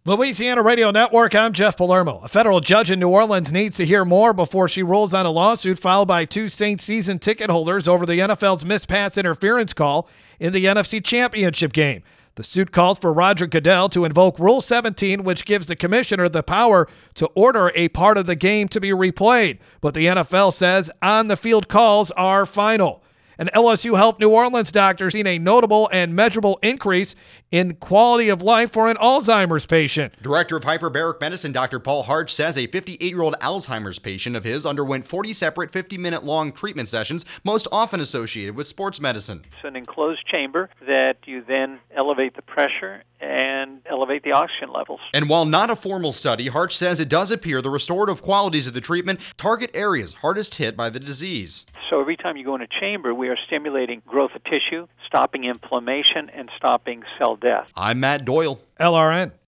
Louisiana Radio Network, I'm Jeff Palermo. A federal judge in New Orleans needs to hear more before she rules on a lawsuit filed by two Saints season ticket holders over the NFL's missed pass interference call in the NFC Championship game. The suit calls for Roger Goodell to invoke Rule 17, which gives the commissioner the power to order a part of the game to be replayed. But the NFL says on-the-field calls are final. An LSU Health New Orleans doctor seen a notable and measurable increase in quality of life for an Alzheimer's patient. Director of Hyperbaric Medicine Dr. Paul Hart says a 58-year-old Alzheimer's patient of his underwent 40 separate 50-minute-long treatment sessions, most often associated with sports medicine. It's an enclosed chamber that you then elevate the pressure and elevate the oxygen levels. And while not a formal study, Hart says it does appear the restorative qualities of the treatment target areas hardest hit by the disease. So every time you go in a chamber, we are stimulating growth of tissue, stopping inflammation, and stopping cell death. I'm Matt Doyle. LRN.